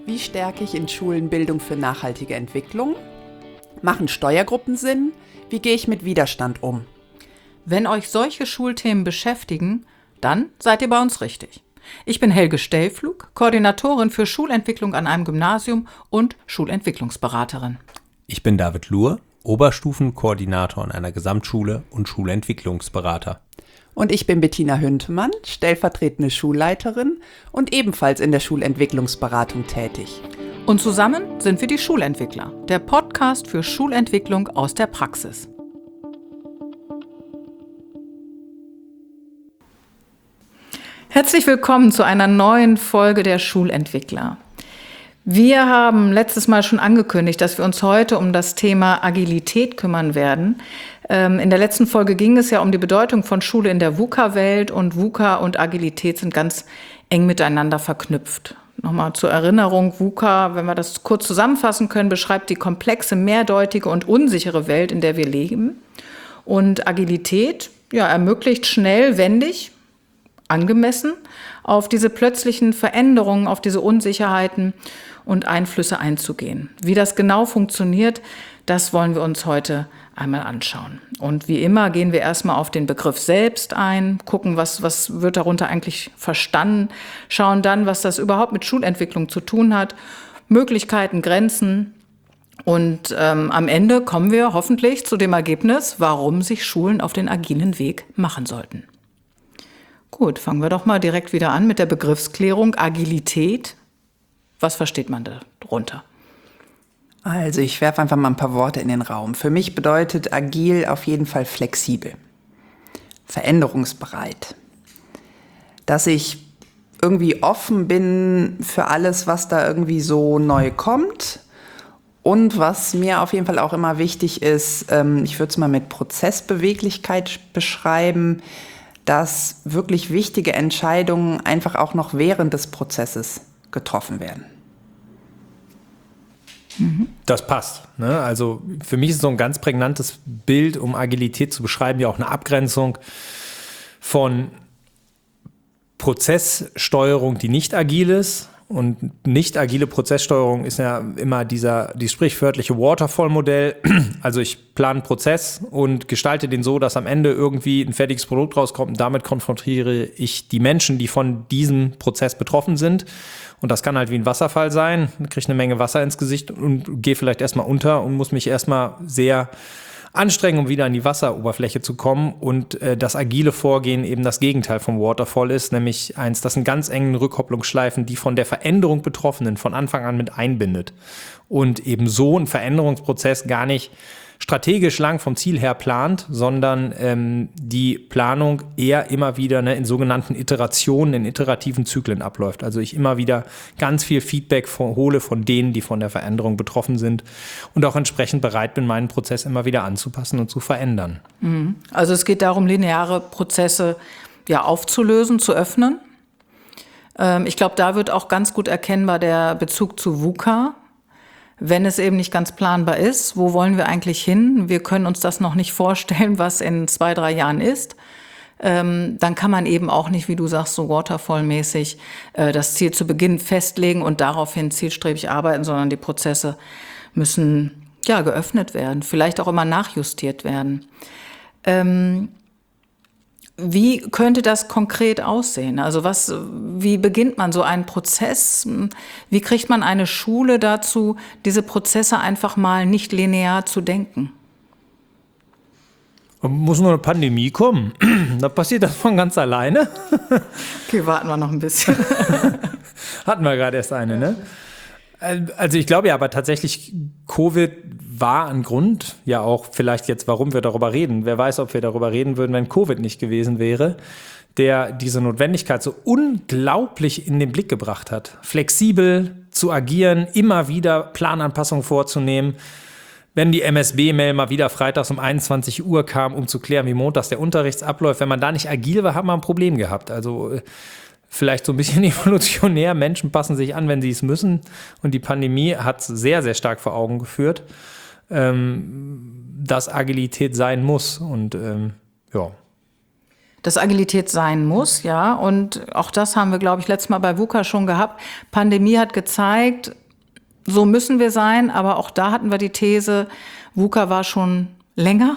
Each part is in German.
Wie stärke ich in Schulen Bildung für nachhaltige Entwicklung? Machen Steuergruppen Sinn? Wie gehe ich mit Widerstand um? Wenn euch solche Schulthemen beschäftigen, dann seid ihr bei uns richtig. Ich bin Helge Stellpflug, Koordinatorin für Schulentwicklung an einem Gymnasium und Schulentwicklungsberaterin. Ich bin David Luhr, Oberstufenkoordinator an einer Gesamtschule und Schulentwicklungsberater. Und ich bin Bettina Hüntemann, stellvertretende Schulleiterin und ebenfalls in der Schulentwicklungsberatung tätig. Und zusammen sind wir die Schulentwickler, der Podcast für Schulentwicklung aus der Praxis. Herzlich willkommen zu einer neuen Folge der Schulentwickler. Wir haben letztes Mal schon angekündigt, dass wir uns heute um das Thema Agilität kümmern werden. In der letzten Folge ging es ja um die Bedeutung von Schule in der VUCA-Welt und VUCA und Agilität sind ganz eng miteinander verknüpft. Nochmal zur Erinnerung, VUCA, wenn wir das kurz zusammenfassen können, beschreibt die komplexe, mehrdeutige und unsichere Welt, in der wir leben. Und Agilität ermöglicht schnell, wendig, angemessen auf diese plötzlichen Veränderungen, auf diese Unsicherheiten und Einflüsse einzugehen. Wie das genau funktioniert, das wollen wir uns heute einmal anschauen. Und wie immer gehen wir erstmal auf den Begriff selbst ein, gucken, was wird darunter eigentlich verstanden, schauen dann, was das überhaupt mit Schulentwicklung zu tun hat, Möglichkeiten, Grenzen. Und am Ende kommen wir hoffentlich zu dem Ergebnis, warum sich Schulen auf den agilen Weg machen sollten. Gut, fangen wir doch mal direkt wieder an mit der Begriffsklärung Agilität. Was versteht man darunter? Also ich werfe einfach mal ein paar Worte in den Raum. Für mich bedeutet agil auf jeden Fall flexibel, veränderungsbereit. Dass ich irgendwie offen bin für alles, was da irgendwie so neu kommt. Und was mir auf jeden Fall auch immer wichtig ist, ich würde es mal mit Prozessbeweglichkeit beschreiben, dass wirklich wichtige Entscheidungen einfach auch noch während des Prozesses getroffen werden. Das passt. Ne? Also für mich ist so ein ganz prägnantes Bild, um Agilität zu beschreiben, ja auch eine Abgrenzung von Prozesssteuerung, die nicht agil ist. Und nicht agile Prozesssteuerung ist ja immer dieses sprichwörtliche Waterfall-Modell. Also ich plane einen Prozess und gestalte den so, dass am Ende irgendwie ein fertiges Produkt rauskommt. Und damit konfrontiere ich die Menschen, die von diesem Prozess betroffen sind. Und das kann halt wie ein Wasserfall sein. Ich kriege eine Menge Wasser ins Gesicht und gehe vielleicht erstmal unter und muss mich erstmal sehr anstrengen, um wieder an die Wasseroberfläche zu kommen. Und das agile Vorgehen eben das Gegenteil vom Waterfall ist, nämlich eins, das in ganz engen Rückkopplungsschleifen die von der Veränderung Betroffenen von Anfang an mit einbindet. Und eben so einen Veränderungsprozess gar nicht strategisch lang vom Ziel her plant, sondern die Planung eher immer wieder in sogenannten Iterationen, in iterativen Zyklen abläuft. Also ich immer wieder ganz viel Feedback hole von denen, die von der Veränderung betroffen sind und auch entsprechend bereit bin, meinen Prozess immer wieder anzupassen und zu verändern. Also es geht darum, lineare Prozesse aufzulösen, zu öffnen. Ich glaube, da wird auch ganz gut erkennbar der Bezug zu VUCA. Wenn es eben nicht ganz planbar ist, wo wollen wir eigentlich hin? Wir können uns das noch nicht vorstellen, was in 2-3 Jahren ist. Dann kann man eben auch nicht, wie du sagst, so Waterfall-mäßig das Ziel zu Beginn festlegen und daraufhin zielstrebig arbeiten, sondern die Prozesse müssen geöffnet werden, vielleicht auch immer nachjustiert werden. Wie könnte das konkret aussehen? Also wie beginnt man so einen Prozess? Wie kriegt man eine Schule dazu, diese Prozesse einfach mal nicht linear zu denken? Muss nur eine Pandemie kommen. Da passiert das von ganz alleine. Okay, warten wir noch ein bisschen. Hatten wir gerade erst eine, ne? Also ich glaube ja, aber tatsächlich Covid war ein Grund, ja auch vielleicht jetzt, warum wir darüber reden. Wer weiß, ob wir darüber reden würden, wenn Covid nicht gewesen wäre, der diese Notwendigkeit so unglaublich in den Blick gebracht hat. Flexibel zu agieren, immer wieder Plananpassungen vorzunehmen. Wenn die MSB-Mail mal wieder freitags um 21 Uhr kam, um zu klären, wie montags der Unterricht abläuft, wenn man da nicht agil war, hat man ein Problem gehabt. Also vielleicht so ein bisschen evolutionär. Menschen passen sich an, wenn sie es müssen. Und die Pandemie hat sehr, sehr stark vor Augen geführt, dass Agilität sein muss. Und dass Agilität sein muss, ja. Und auch das haben wir, glaube ich, letztes Mal bei VUCA schon gehabt. Pandemie hat gezeigt, so müssen wir sein, aber auch da hatten wir die These, VUCA war schon länger.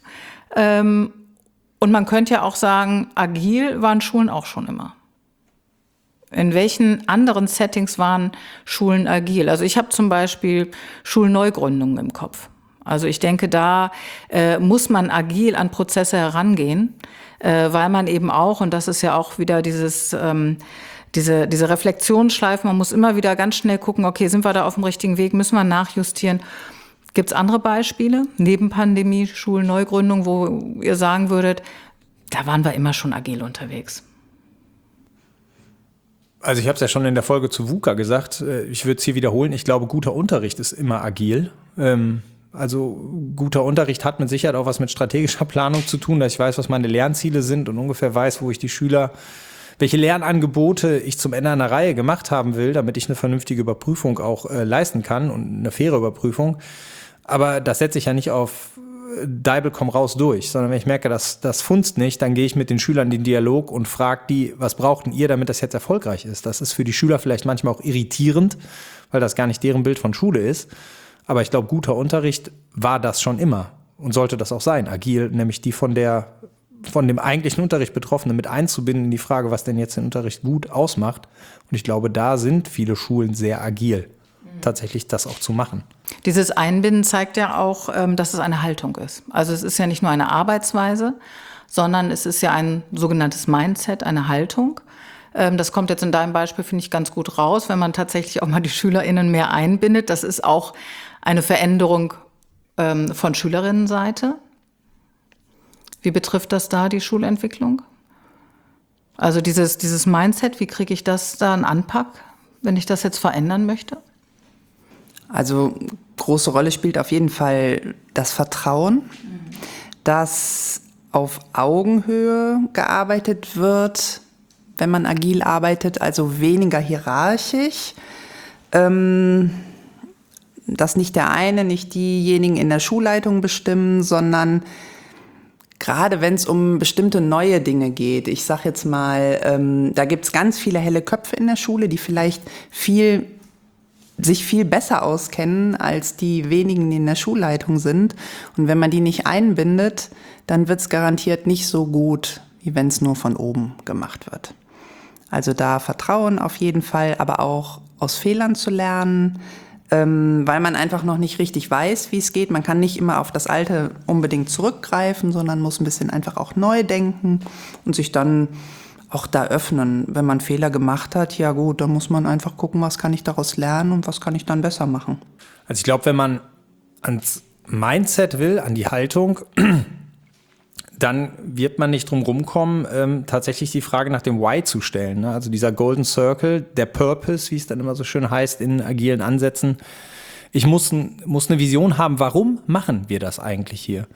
Und man könnte ja auch sagen, agil waren Schulen auch schon immer. In welchen anderen Settings waren Schulen agil? Also ich habe zum Beispiel Schulneugründungen im Kopf. Also ich denke, da muss man agil an Prozesse herangehen, weil man eben auch, und das ist ja auch wieder diese Reflexionsschleife, man muss immer wieder ganz schnell gucken, okay, sind wir da auf dem richtigen Weg, müssen wir nachjustieren. Gibt es andere Beispiele, neben Pandemie, Schulneugründung, wo ihr sagen würdet, da waren wir immer schon agil unterwegs? Also ich habe es ja schon in der Folge zu VUCA gesagt, ich würde es hier wiederholen, ich glaube, guter Unterricht ist immer agil. Also guter Unterricht hat mit Sicherheit auch was mit strategischer Planung zu tun, dass ich weiß, was meine Lernziele sind und ungefähr weiß, wo ich die Schüler, welche Lernangebote ich zum Ende einer Reihe gemacht haben will, damit ich eine vernünftige Überprüfung auch leisten kann und eine faire Überprüfung. Aber das setze ich ja nicht auf Deibel, komm raus durch, sondern wenn ich merke, dass das funzt nicht, dann gehe ich mit den Schülern in den Dialog und frage die, was braucht denn ihr, damit das jetzt erfolgreich ist? Das ist für die Schüler vielleicht manchmal auch irritierend, weil das gar nicht deren Bild von Schule ist. Aber ich glaube, guter Unterricht war das schon immer und sollte das auch sein, agil, nämlich die von dem eigentlichen Unterricht Betroffenen mit einzubinden in die Frage, was denn jetzt den Unterricht gut ausmacht. Und ich glaube, da sind viele Schulen sehr agil, tatsächlich das auch zu machen. Dieses Einbinden zeigt ja auch, dass es eine Haltung ist. Also es ist ja nicht nur eine Arbeitsweise, sondern es ist ja ein sogenanntes Mindset, eine Haltung. Das kommt jetzt in deinem Beispiel, finde ich, ganz gut raus, wenn man tatsächlich auch mal die SchülerInnen mehr einbindet. Das ist auch eine Veränderung von Schülerinnenseite. Wie betrifft das da die Schulentwicklung? Also dieses Mindset, wie kriege ich das da einen Anpack, wenn ich das jetzt verändern möchte? Also große Rolle spielt auf jeden Fall das Vertrauen, dass auf Augenhöhe gearbeitet wird, wenn man agil arbeitet, also weniger hierarchisch. Dass nicht der eine, nicht diejenigen in der Schulleitung bestimmen, sondern gerade wenn es um bestimmte neue Dinge geht, ich sage jetzt mal, da gibt es ganz viele helle Köpfe in der Schule, die vielleicht sich viel besser auskennen als die wenigen, die in der Schulleitung sind. Und wenn man die nicht einbindet, dann wird es garantiert nicht so gut, wie wenn es nur von oben gemacht wird. Also da Vertrauen auf jeden Fall, aber auch aus Fehlern zu lernen, weil man einfach noch nicht richtig weiß, wie es geht. Man kann nicht immer auf das Alte unbedingt zurückgreifen, sondern muss ein bisschen einfach auch neu denken und sich dann auch da öffnen. Wenn man Fehler gemacht hat, ja gut, dann muss man einfach gucken, was kann ich daraus lernen und was kann ich dann besser machen. Also ich glaube, wenn man ans Mindset will, an die Haltung, dann wird man nicht drum rumkommen, tatsächlich die Frage nach dem Why zu stellen. Ne? Also dieser Golden Circle, der Purpose, wie es dann immer so schön heißt in agilen Ansätzen. Ich muss eine Vision haben, warum machen wir das eigentlich hier?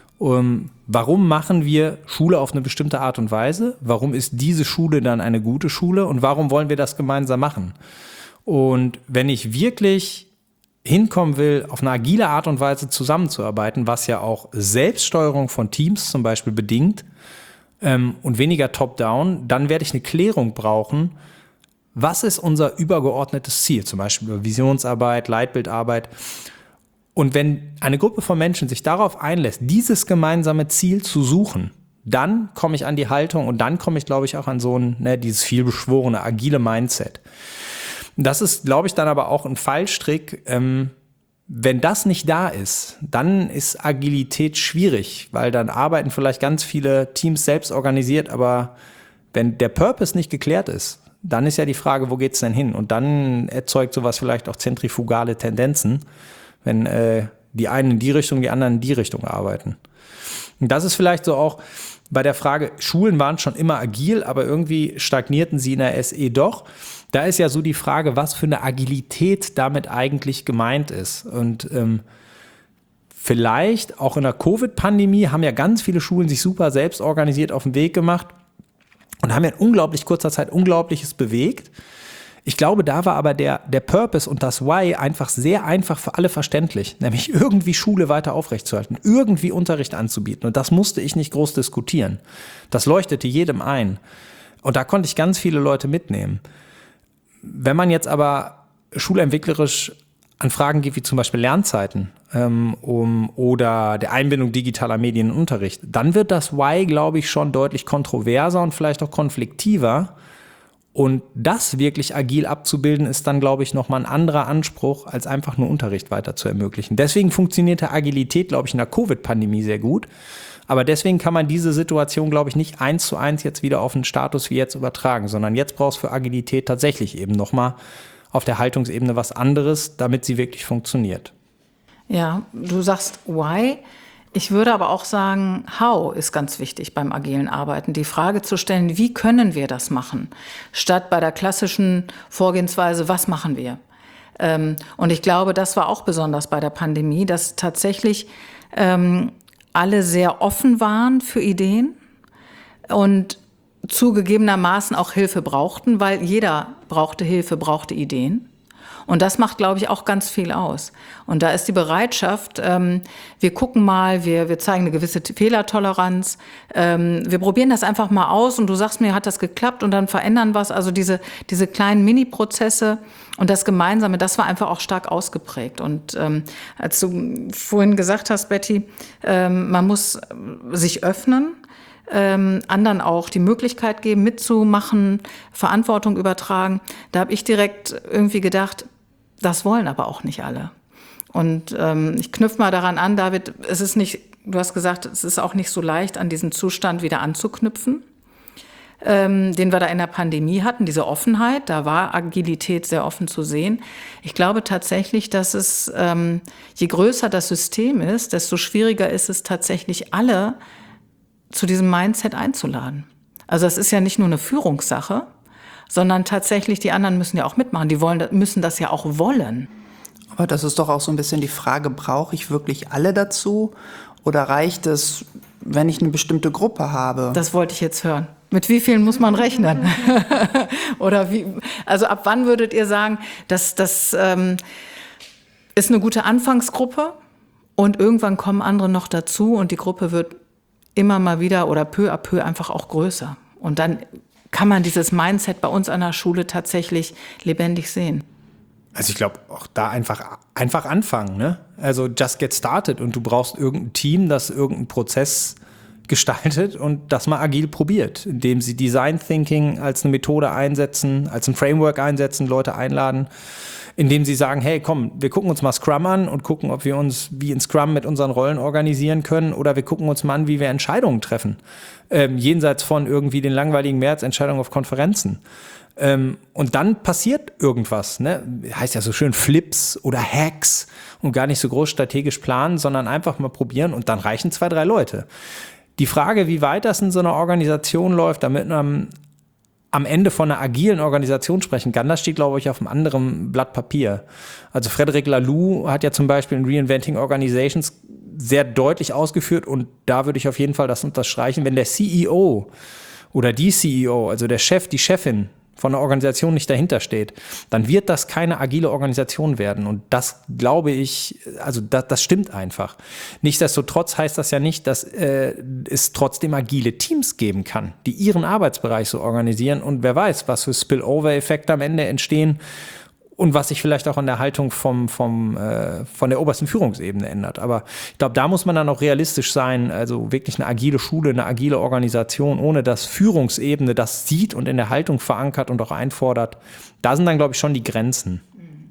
Warum machen wir Schule auf eine bestimmte Art und Weise? Warum ist diese Schule dann eine gute Schule? Und warum wollen wir das gemeinsam machen? Und wenn ich wirklich hinkommen will, auf eine agile Art und Weise zusammenzuarbeiten, was ja auch Selbststeuerung von Teams zum Beispiel bedingt und weniger top-down, dann werde ich eine Klärung brauchen, was ist unser übergeordnetes Ziel, zum Beispiel Visionsarbeit, Leitbildarbeit. Und wenn eine Gruppe von Menschen sich darauf einlässt, dieses gemeinsame Ziel zu suchen, dann komme ich an die Haltung und dann komme ich, glaube ich, auch an so dieses vielbeschworene, agile Mindset. Das ist, glaube ich, dann aber auch ein Fallstrick. Wenn das nicht da ist, dann ist Agilität schwierig, weil dann arbeiten vielleicht ganz viele Teams selbst organisiert, aber wenn der Purpose nicht geklärt ist, dann ist ja die Frage, wo geht's denn hin? Und dann erzeugt sowas vielleicht auch zentrifugale Tendenzen, wenn die einen in die Richtung, die anderen in die Richtung arbeiten. Und das ist vielleicht so auch bei der Frage, Schulen waren schon immer agil, aber irgendwie stagnierten sie in der SE doch. Da ist ja so die Frage, was für eine Agilität damit eigentlich gemeint ist. Und vielleicht auch in der Covid-Pandemie haben ja ganz viele Schulen sich super selbst organisiert auf den Weg gemacht und haben ja in unglaublich kurzer Zeit Unglaubliches bewegt. Ich glaube, da war aber der Purpose und das Why einfach sehr einfach für alle verständlich, nämlich irgendwie Schule weiter aufrechtzuerhalten, irgendwie Unterricht anzubieten. Und das musste ich nicht groß diskutieren. Das leuchtete jedem ein. Und da konnte ich ganz viele Leute mitnehmen. Wenn man jetzt aber schulentwicklerisch an Fragen geht, wie zum Beispiel Lernzeiten oder der Einbindung digitaler Medien in den Unterricht, dann wird das Why, glaube ich, schon deutlich kontroverser und vielleicht auch konfliktiver. Und das wirklich agil abzubilden, ist dann, glaube ich, nochmal ein anderer Anspruch, als einfach nur Unterricht weiter zu ermöglichen. Deswegen funktionierte Agilität, glaube ich, in der Covid-Pandemie sehr gut. Aber deswegen kann man diese Situation, glaube ich, nicht 1:1 jetzt wieder auf einen Status wie jetzt übertragen, sondern jetzt brauchst du für Agilität tatsächlich eben nochmal auf der Haltungsebene was anderes, damit sie wirklich funktioniert. Ja, du sagst why. Ich würde aber auch sagen, how ist ganz wichtig beim agilen Arbeiten. Die Frage zu stellen, wie können wir das machen? Statt bei der klassischen Vorgehensweise, was machen wir? Und ich glaube, das war auch besonders bei der Pandemie, dass tatsächlich alle sehr offen waren für Ideen und zugegebenermaßen auch Hilfe brauchten, weil jeder brauchte Hilfe, brauchte Ideen. Und das macht, glaube ich, auch ganz viel aus. Und da ist die Bereitschaft, wir gucken mal, wir zeigen eine gewisse Fehlertoleranz, wir probieren das einfach mal aus und du sagst mir, hat das geklappt und dann verändern was. Also diese kleinen Mini-Prozesse und das Gemeinsame, das war einfach auch stark ausgeprägt. Und als du vorhin gesagt hast, Betty, man muss sich öffnen, anderen auch die Möglichkeit geben, mitzumachen, Verantwortung übertragen. Da habe ich direkt irgendwie gedacht, das wollen aber auch nicht alle. Und ich knüpfe mal daran an, David, es ist nicht, du hast gesagt, es ist auch nicht so leicht, an diesen Zustand wieder anzuknüpfen, den wir da in der Pandemie hatten, diese Offenheit, da war Agilität sehr offen zu sehen. Ich glaube tatsächlich, dass es, je größer das System ist, desto schwieriger ist es tatsächlich, alle zu diesem Mindset einzuladen. Also das ist ja nicht nur eine Führungssache, sondern tatsächlich die anderen müssen ja auch mitmachen. Die müssen das ja auch wollen. Aber das ist doch auch so ein bisschen die Frage, brauche ich wirklich alle dazu? Oder reicht es, wenn ich eine bestimmte Gruppe habe? Das wollte ich jetzt hören. Mit wie vielen muss man rechnen? Oder wie? Also ab wann würdet ihr sagen, das ist eine gute Anfangsgruppe und irgendwann kommen andere noch dazu und die Gruppe wird immer mal wieder oder peu à peu einfach auch größer. Und dann kann man dieses Mindset bei uns an der Schule tatsächlich lebendig sehen. Also ich glaube, auch da einfach anfangen, ne? Also just get started und du brauchst irgendein Team, das irgendeinen Prozess gestaltet und das mal agil probiert, indem sie Design Thinking als eine Methode einsetzen, als ein Framework einsetzen, Leute einladen, indem sie sagen, hey, komm, wir gucken uns mal Scrum an und gucken, ob wir uns wie in Scrum mit unseren Rollen organisieren können oder wir gucken uns mal an, wie wir Entscheidungen treffen, jenseits von irgendwie den langweiligen Mehrheitsentscheidungen auf Konferenzen. Und dann passiert irgendwas, ne? Heißt ja so schön Flips oder Hacks und gar nicht so groß strategisch planen, sondern einfach mal probieren und dann reichen 2, 3 Leute. Die Frage, wie weit das in so einer Organisation läuft, damit man am Ende von einer agilen Organisation sprechen kann, das steht, glaube ich, auf einem anderen Blatt Papier. Also Frederic Laloux hat ja zum Beispiel in Reinventing Organizations sehr deutlich ausgeführt und da würde ich auf jeden Fall das unterstreichen, wenn der CEO oder die CEO, also der Chef, die Chefin von einer Organisation nicht dahinter steht, dann wird das keine agile Organisation werden. Und das glaube ich, also das stimmt einfach. Nichtsdestotrotz heißt das ja nicht, dass es trotzdem agile Teams geben kann, die ihren Arbeitsbereich so organisieren. Und wer weiß, was für Spillover-Effekte am Ende entstehen und was sich vielleicht auch an der Haltung von der obersten Führungsebene ändert. Aber ich glaube, da muss man dann auch realistisch sein, also wirklich eine agile Schule, eine agile Organisation, ohne dass Führungsebene das sieht und in der Haltung verankert und auch einfordert. Da sind dann, glaube ich, schon die Grenzen.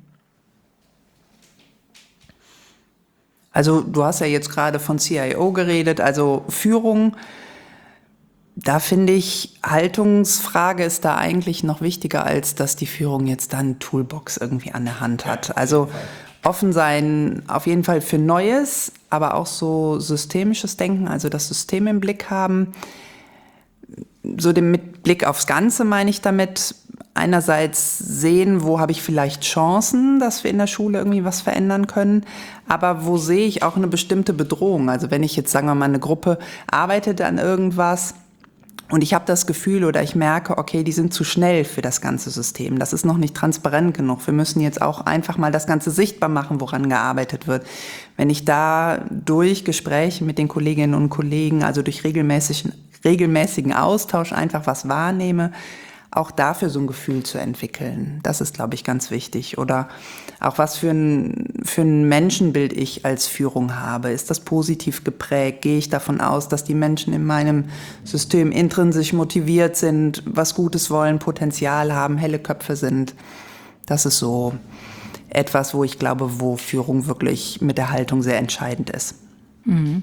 Also du hast ja jetzt gerade von CIO geredet, also Führung. Da finde ich, Haltungsfrage ist da eigentlich noch wichtiger, als dass die Führung jetzt dann eine Toolbox irgendwie an der Hand hat. Also offen sein auf jeden Fall für Neues, aber auch so systemisches Denken, also das System im Blick haben. So mit Blick aufs Ganze meine ich damit, einerseits sehen, wo habe ich vielleicht Chancen, dass wir in der Schule irgendwie was verändern können, aber wo sehe ich auch eine bestimmte Bedrohung. Also wenn ich jetzt, sagen wir mal, eine Gruppe arbeitet an irgendwas Und ich habe das Gefühl oder ich merke, okay, die sind zu schnell für das ganze System. Das ist noch nicht transparent genug. Wir müssen jetzt auch einfach mal das Ganze sichtbar machen, woran gearbeitet wird. Wenn ich da durch Gespräche mit den Kolleginnen und Kollegen, also durch regelmäßigen Austausch einfach was wahrnehme, auch dafür so ein Gefühl zu entwickeln. Das ist, glaube ich, ganz wichtig. Oder auch was für ein Menschenbild ich als Führung habe. Ist das positiv geprägt? Gehe ich davon aus, dass die Menschen in meinem System intrinsisch motiviert sind, was Gutes wollen, Potenzial haben, helle Köpfe sind? Das ist so etwas, wo ich glaube, wo Führung wirklich mit der Haltung sehr entscheidend ist. Mhm.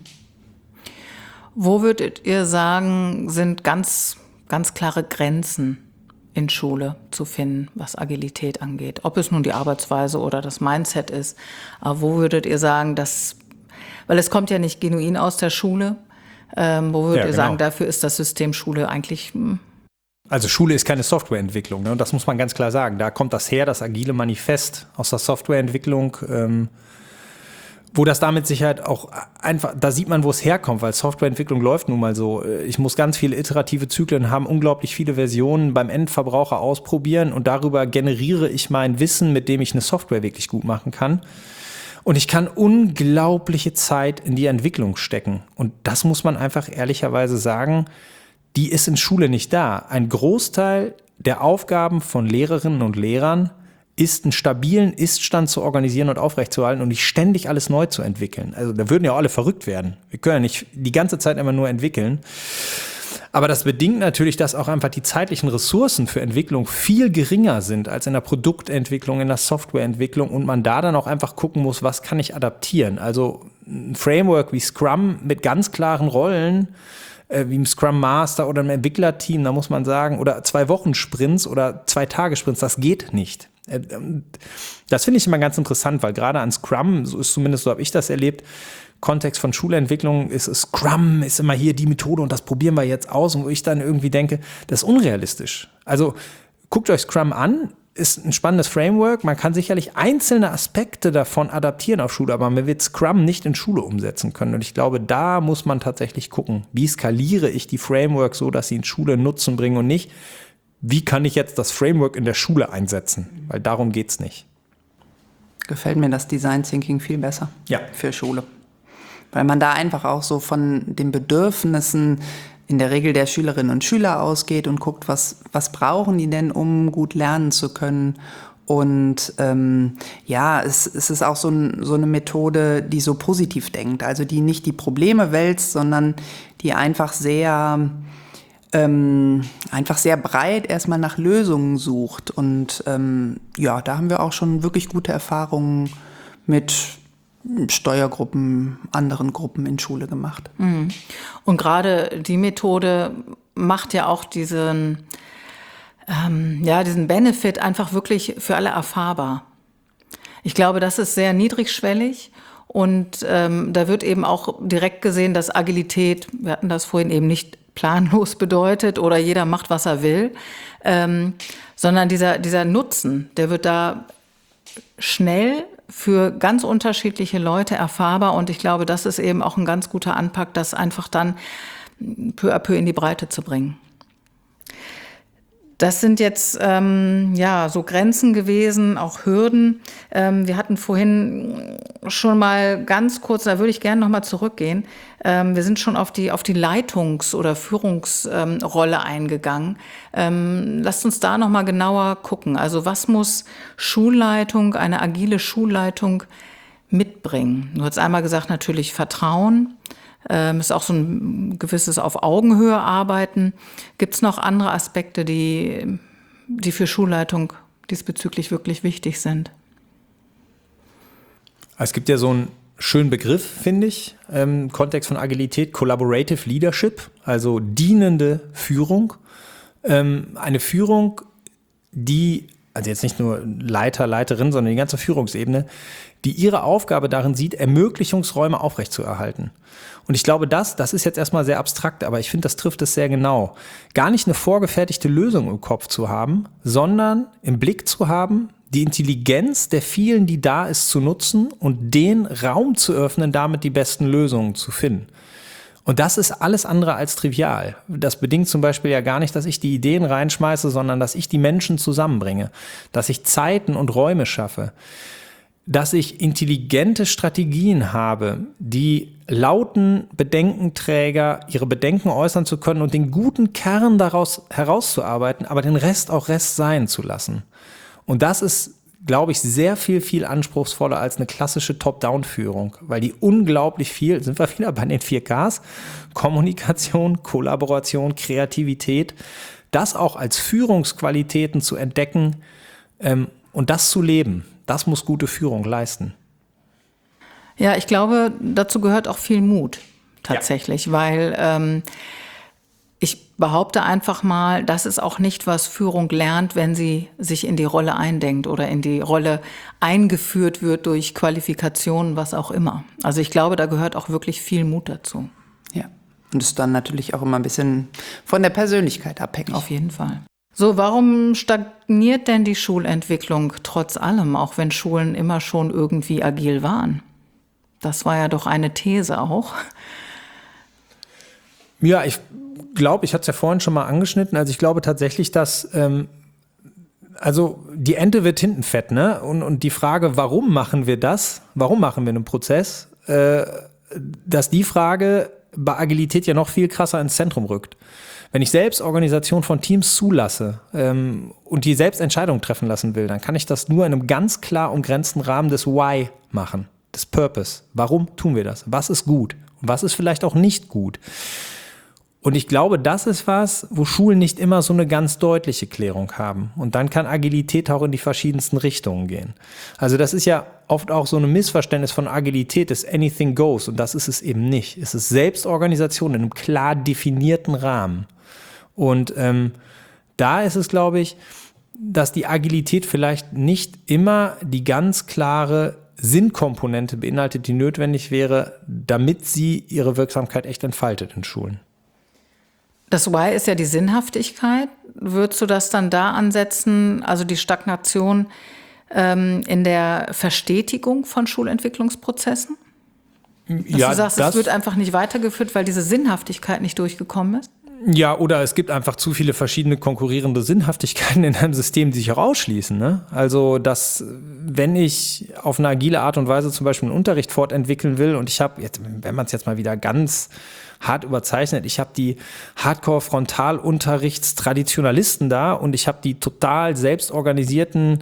Wo würdet ihr sagen, sind ganz klare Grenzen in Schule zu finden, was Agilität angeht? Ob es nun die Arbeitsweise oder das Mindset ist. Aber wo würdet ihr sagen, weil es kommt ja nicht genuin aus der Schule, wo würdet ihr sagen, dafür ist das System Schule eigentlich... Also Schule ist keine Softwareentwicklung, ne? Und das muss man ganz klar sagen. Da kommt das her, das agile Manifest aus der Softwareentwicklung, wo das damit Sicherheit auch einfach, da sieht man, wo es herkommt, weil Softwareentwicklung läuft nun mal so. Ich muss ganz viele iterative Zyklen haben, unglaublich viele Versionen beim Endverbraucher ausprobieren und darüber generiere ich mein Wissen, mit dem ich eine Software wirklich gut machen kann. Und ich kann unglaubliche Zeit in die Entwicklung stecken. Und das muss man einfach ehrlicherweise sagen, die ist in Schule nicht da. Ein Großteil der Aufgaben von Lehrerinnen und Lehrern ist, einen stabilen Ist-Stand zu organisieren und aufrechtzuerhalten und nicht ständig alles neu zu entwickeln. Also da würden ja alle verrückt werden. Wir können ja nicht die ganze Zeit immer nur entwickeln. Aber das bedingt natürlich, dass auch einfach die zeitlichen Ressourcen für Entwicklung viel geringer sind als in der Produktentwicklung, in der Softwareentwicklung und man da dann auch einfach gucken muss, was kann ich adaptieren. Also ein Framework wie Scrum mit ganz klaren Rollen, wie im Scrum Master oder im Entwicklerteam, da muss man sagen, oder 2 Wochen Sprints oder 2 Tage Sprints, das geht nicht. Das finde ich immer ganz interessant, weil gerade an Scrum, so ist zumindest, so habe ich das erlebt, Kontext von Schulentwicklung ist Scrum, ist immer hier die Methode und das probieren wir jetzt aus und wo ich dann irgendwie denke, das ist unrealistisch. Also guckt euch Scrum an, ist ein spannendes Framework, man kann sicherlich einzelne Aspekte davon adaptieren auf Schule, aber man wird Scrum nicht in Schule umsetzen können und ich glaube, da muss man tatsächlich gucken, wie skaliere ich die Frameworks so, dass sie in Schule Nutzen bringen und nicht, wie kann ich jetzt das Framework in der Schule einsetzen, weil darum geht's nicht. Gefällt mir das Design Thinking viel besser für Schule. Weil man da einfach auch so von den Bedürfnissen in der Regel der Schülerinnen und Schüler ausgeht und guckt, was brauchen die denn, um gut lernen zu können. Und es ist auch so eine Methode, die so positiv denkt, also die nicht die Probleme wälzt, sondern die einfach sehr breit erstmal nach Lösungen sucht. Und da haben wir auch schon wirklich gute Erfahrungen mit Steuergruppen, anderen Gruppen in Schule gemacht. Und gerade die Methode macht ja auch diesen Benefit einfach wirklich für alle erfahrbar. Ich glaube, das ist sehr niedrigschwellig und da wird eben auch direkt gesehen, dass Agilität, wir hatten das vorhin eben nicht planlos bedeutet oder jeder macht, was er will, sondern dieser Nutzen, der wird da schnell für ganz unterschiedliche Leute erfahrbar und ich glaube, das ist eben auch ein ganz guter Anpack, das einfach dann peu à peu in die Breite zu bringen. Das sind jetzt so Grenzen gewesen, auch Hürden. Wir hatten vorhin schon mal ganz kurz, da würde ich gerne noch mal zurückgehen. Wir sind schon auf die Leitungs- oder Führungsrolle eingegangen. Lasst uns da noch mal genauer gucken. Also was muss Schulleitung, eine agile Schulleitung mitbringen? Du hast einmal gesagt, natürlich Vertrauen. Ist auch so ein gewisses auf Augenhöhe arbeiten. Gibt es noch andere Aspekte, die für Schulleitung diesbezüglich wirklich wichtig sind? Es gibt ja so einen schönen Begriff, finde ich, im Kontext von Agilität, Collaborative Leadership, also dienende Führung. Eine Führung, die, also jetzt nicht nur Leiter, Leiterin, sondern die ganze Führungsebene, die ihre Aufgabe darin sieht, Ermöglichungsräume aufrechtzuerhalten. Und ich glaube, das ist jetzt erstmal sehr abstrakt, aber ich finde, das trifft es sehr genau. Gar nicht eine vorgefertigte Lösung im Kopf zu haben, sondern im Blick zu haben, die Intelligenz der vielen, die da ist, zu nutzen und den Raum zu öffnen, damit die besten Lösungen zu finden. Und das ist alles andere als trivial. Das bedingt zum Beispiel ja gar nicht, dass ich die Ideen reinschmeiße, sondern dass ich die Menschen zusammenbringe, dass ich Zeiten und Räume schaffe, dass ich intelligente Strategien habe, die lauten Bedenkenträger ihre Bedenken äußern zu können und den guten Kern daraus herauszuarbeiten, aber den Rest auch Rest sein zu lassen. Und das ist, glaube ich, sehr viel anspruchsvoller als eine klassische Top-Down-Führung, weil die unglaublich viel, sind wir wieder bei den 4Ks, Kommunikation, Kollaboration, Kreativität, das auch als Führungsqualitäten zu entdecken und das zu leben. Das muss gute Führung leisten. Ja, ich glaube, dazu gehört auch viel Mut tatsächlich, weil ich behaupte einfach mal, das ist auch nicht, was Führung lernt, wenn sie sich in die Rolle eindenkt oder in die Rolle eingeführt wird durch Qualifikationen, was auch immer. Also ich glaube, da gehört auch wirklich viel Mut dazu. Ja, und ist dann natürlich auch immer ein bisschen von der Persönlichkeit abhängig. Auf jeden Fall. So, warum stagniert denn die Schulentwicklung trotz allem, auch wenn Schulen immer schon irgendwie agil waren? Das war ja doch eine These auch. Ja, ich glaube, ich hatte es ja vorhin schon mal angeschnitten. Also ich glaube tatsächlich, dass also die Ente wird hinten fett, ne? Und die Frage, warum machen wir das? Warum machen wir einen Prozess? Dass die Frage bei Agilität ja noch viel krasser ins Zentrum rückt. Wenn ich selbst Organisation von Teams zulasse und die selbst Entscheidungen treffen lassen will, dann kann ich das nur in einem ganz klar umgrenzten Rahmen des Why machen, des Purpose. Warum tun wir das? Was ist gut? Und was ist vielleicht auch nicht gut? Und ich glaube, das ist was, wo Schulen nicht immer so eine ganz deutliche Klärung haben. Und dann kann Agilität auch in die verschiedensten Richtungen gehen. Also das ist ja oft auch so ein Missverständnis von Agilität, ist anything goes. Und das ist es eben nicht. Es ist Selbstorganisation in einem klar definierten Rahmen. Und da ist es, glaube ich, dass die Agilität vielleicht nicht immer die ganz klare Sinnkomponente beinhaltet, die notwendig wäre, damit sie ihre Wirksamkeit echt entfaltet in Schulen. Das Why ist ja die Sinnhaftigkeit. Würdest du das dann da ansetzen, also die Stagnation in der Verstetigung von Schulentwicklungsprozessen? Dass du sagst, es wird einfach nicht weitergeführt, weil diese Sinnhaftigkeit nicht durchgekommen ist? Ja, oder es gibt einfach zu viele verschiedene konkurrierende Sinnhaftigkeiten in einem System, die sich auch ausschließen. Ne? Also, dass wenn ich auf eine agile Art und Weise zum Beispiel einen Unterricht fortentwickeln will und ich habe, jetzt, wenn man es jetzt mal wieder ganz hart überzeichnet, ich habe die Hardcore-Frontalunterrichtstraditionalisten da und ich habe die total selbstorganisierten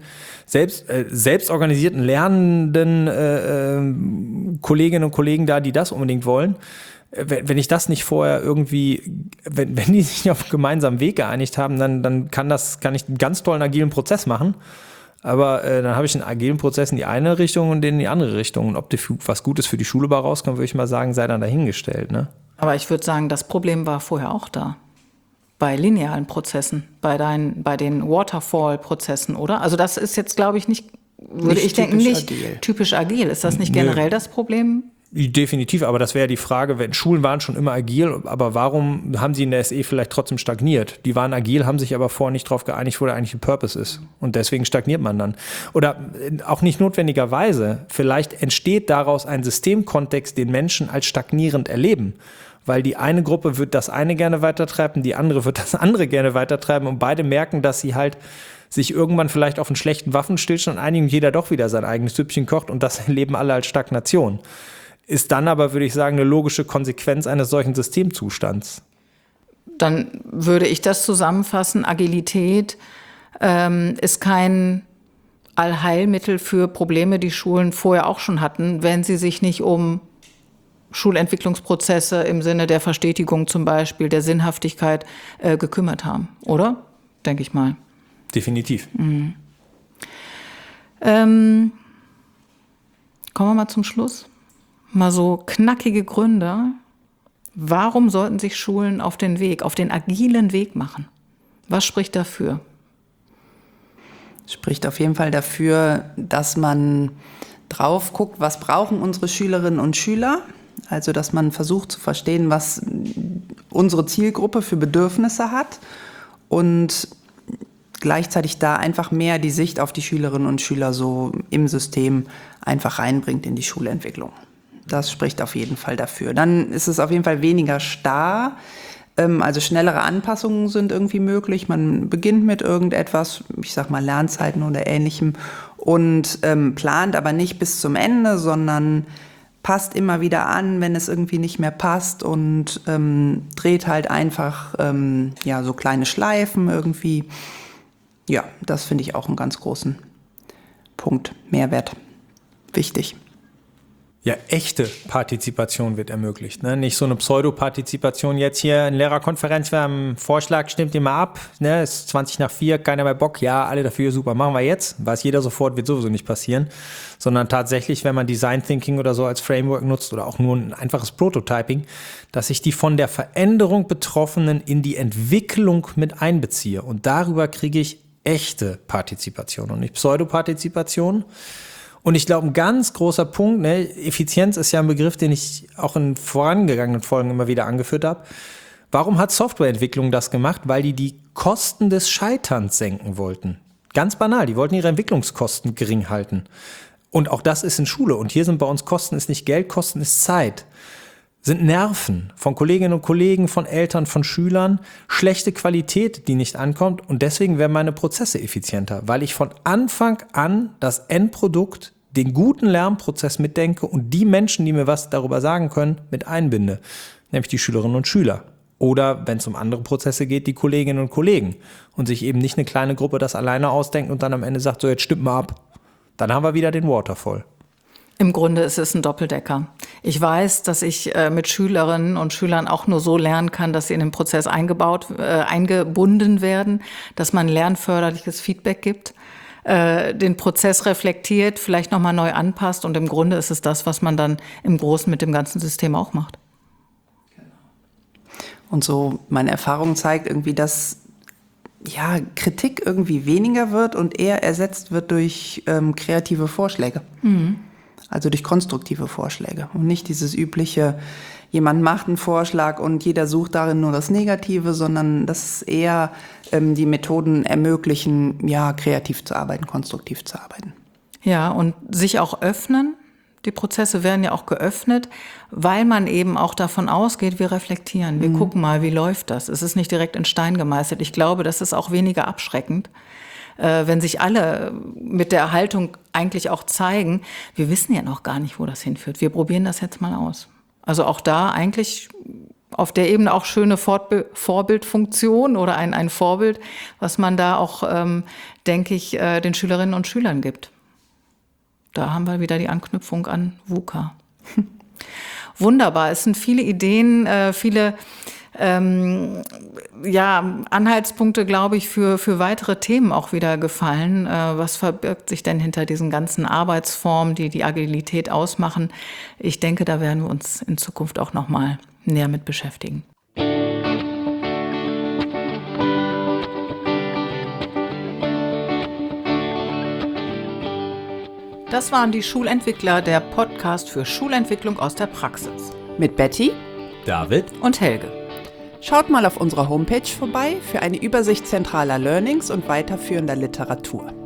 lernenden Kolleginnen und Kollegen da, die das unbedingt wollen. Wenn ich das nicht vorher irgendwie, wenn die sich auf einen gemeinsamen Weg geeinigt haben, dann kann ich einen ganz tollen agilen Prozess machen. Aber dann habe ich einen agilen Prozess in die eine Richtung und den in die andere Richtung. Und ob was Gutes für die Schule bei rauskommt, würde ich mal sagen, sei dann dahingestellt. Ne? Aber ich würde sagen, das Problem war vorher auch da. Bei linearen Prozessen, bei den Waterfall-Prozessen, oder? Also das ist jetzt, glaube ich, nicht typisch agil. Ist das nicht generell das Problem? Definitiv, aber das wäre die Frage, wenn Schulen waren schon immer agil, aber warum haben sie in der SE vielleicht trotzdem stagniert? Die waren agil, haben sich aber vorher nicht darauf geeinigt, wo der eigentliche Purpose ist. Und deswegen stagniert man dann. Oder auch nicht notwendigerweise, vielleicht entsteht daraus ein Systemkontext, den Menschen als stagnierend erleben. Weil die eine Gruppe wird das eine gerne weitertreiben, die andere wird das andere gerne weitertreiben und beide merken, dass sie halt sich irgendwann vielleicht auf einen schlechten Waffenstillstand einigen und jeder doch wieder sein eigenes Süppchen kocht und das erleben alle als Stagnation. Ist dann aber, würde ich sagen, eine logische Konsequenz eines solchen Systemzustands. Dann würde ich das zusammenfassen, Agilität ist kein Allheilmittel für Probleme, die Schulen vorher auch schon hatten, wenn sie sich nicht um Schulentwicklungsprozesse im Sinne der Verstetigung zum Beispiel, der Sinnhaftigkeit gekümmert haben, oder? Denke ich mal. Definitiv. Mhm. Kommen wir mal zum Schluss. Mal so knackige Gründe. Warum sollten sich Schulen auf den agilen Weg machen? Was spricht dafür? Spricht auf jeden Fall dafür, dass man drauf guckt, was brauchen unsere Schülerinnen und Schüler. Also, dass man versucht zu verstehen, was unsere Zielgruppe für Bedürfnisse hat und gleichzeitig da einfach mehr die Sicht auf die Schülerinnen und Schüler so im System einfach reinbringt in die Schulentwicklung. Das spricht auf jeden Fall dafür. Dann ist es auf jeden Fall weniger starr. Also schnellere Anpassungen sind irgendwie möglich. Man beginnt mit irgendetwas, ich sag mal Lernzeiten oder Ähnlichem und plant aber nicht bis zum Ende, sondern passt immer wieder an, wenn es irgendwie nicht mehr passt und dreht halt einfach so kleine Schleifen irgendwie. Ja, das finde ich auch einen ganz großen Punkt. Mehrwert. Wichtig. Ja, echte Partizipation wird ermöglicht. Ne? Nicht so eine Pseudopartizipation. Jetzt hier in Lehrerkonferenz, wir haben einen Vorschlag, stimmt immer ab. Ne? Es ist 3:20, keiner mehr Bock. Ja, alle dafür, super, machen wir jetzt. Weiß jeder sofort, wird sowieso nicht passieren. Sondern tatsächlich, wenn man Design Thinking oder so als Framework nutzt oder auch nur ein einfaches Prototyping, dass ich die von der Veränderung Betroffenen in die Entwicklung mit einbeziehe. Und darüber kriege ich echte Partizipation und nicht Pseudopartizipation. Und ich glaube, ein ganz großer Punkt, ne, Effizienz ist ja ein Begriff, den ich auch in vorangegangenen Folgen immer wieder angeführt habe. Warum hat Softwareentwicklung das gemacht? Weil die Kosten des Scheiterns senken wollten. Ganz banal, die wollten ihre Entwicklungskosten gering halten. Und auch das ist in Schule. Und hier sind bei uns Kosten ist nicht Geld, Kosten ist Zeit. Sind Nerven von Kolleginnen und Kollegen, von Eltern, von Schülern, schlechte Qualität, die nicht ankommt. Und deswegen werden meine Prozesse effizienter, weil ich von Anfang an das Endprodukt, den guten Lernprozess mitdenke und die Menschen, die mir was darüber sagen können, mit einbinde, nämlich die Schülerinnen und Schüler. Oder, wenn es um andere Prozesse geht, die Kolleginnen und Kollegen. Und sich eben nicht eine kleine Gruppe das alleine ausdenkt und dann am Ende sagt, so jetzt stimmt mal ab. Dann haben wir wieder den Waterfall. Im Grunde ist es ein Doppeldecker. Ich weiß, dass ich mit Schülerinnen und Schülern auch nur so lernen kann, dass sie in den Prozess eingebunden werden, dass man lernförderliches Feedback gibt, den Prozess reflektiert, vielleicht nochmal neu anpasst und im Grunde ist es das, was man dann im Großen mit dem ganzen System auch macht. Und so meine Erfahrung zeigt irgendwie, dass Kritik irgendwie weniger wird und eher ersetzt wird durch kreative Vorschläge. Mhm. Also durch konstruktive Vorschläge und nicht dieses übliche, jemand macht einen Vorschlag und jeder sucht darin nur das Negative, sondern dass eher die Methoden ermöglichen, kreativ zu arbeiten, konstruktiv zu arbeiten. Ja, und sich auch öffnen. Die Prozesse werden ja auch geöffnet, weil man eben auch davon ausgeht, wir reflektieren, wir gucken mal, wie läuft das. Es ist nicht direkt in Stein gemeißelt. Ich glaube, das ist auch weniger abschreckend, wenn sich alle mit der Haltung eigentlich auch zeigen, wir wissen ja noch gar nicht, wo das hinführt. Wir probieren das jetzt mal aus. Also auch da eigentlich auf der Ebene auch schöne Vorbildfunktion oder ein Vorbild, was man da auch, denke ich, den Schülerinnen und Schülern gibt. Da haben wir wieder die Anknüpfung an VUCA. Wunderbar, es sind viele Ideen, viele Anhaltspunkte, glaube ich, für weitere Themen auch wieder gefallen. Was verbirgt sich denn hinter diesen ganzen Arbeitsformen, die Agilität ausmachen? Ich denke, da werden wir uns in Zukunft auch noch mal näher mit beschäftigen. Das waren die Schulentwickler, der Podcast für Schulentwicklung aus der Praxis. Mit Betty, David und Helge. Schaut mal auf unserer Homepage vorbei für eine Übersicht zentraler Learnings und weiterführender Literatur.